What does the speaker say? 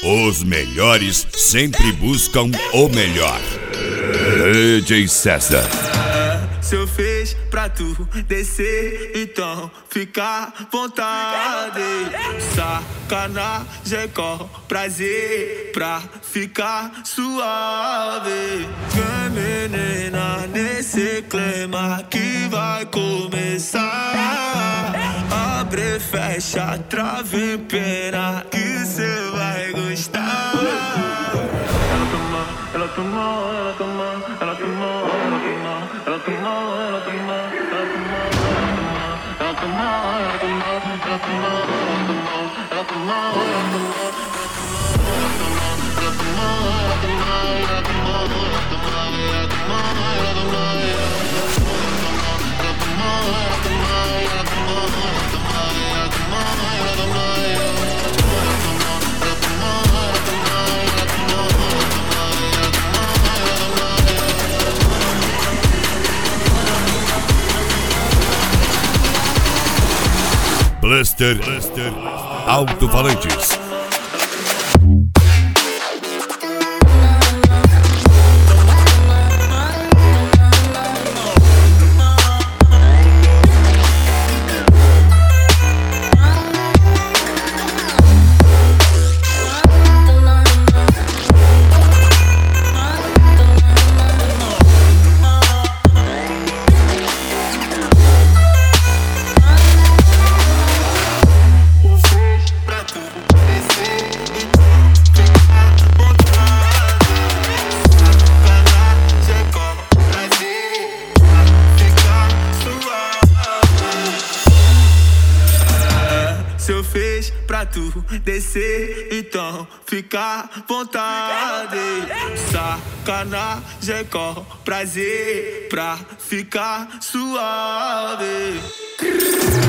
Os melhores sempre buscam o melhor. DJ César. Se eu fiz pra tu descer, então fica à vontade. Sacanagem com prazer pra ficar suave. Vem menina nesse clima que vai começar. Abre, fecha, trave, pena que cê vai gostar. Ela tomou, ela tomou, ela tomou, ela tomou, ela tomou, ela tomou, ela tomou, ela tomou, ela tomou, ela tomou, ela tomou, ela tomou, Blaster Alto-Falantes. Se eu fiz pra tu descer, então fica à vontade. Sacanagem com prazer pra ficar suave.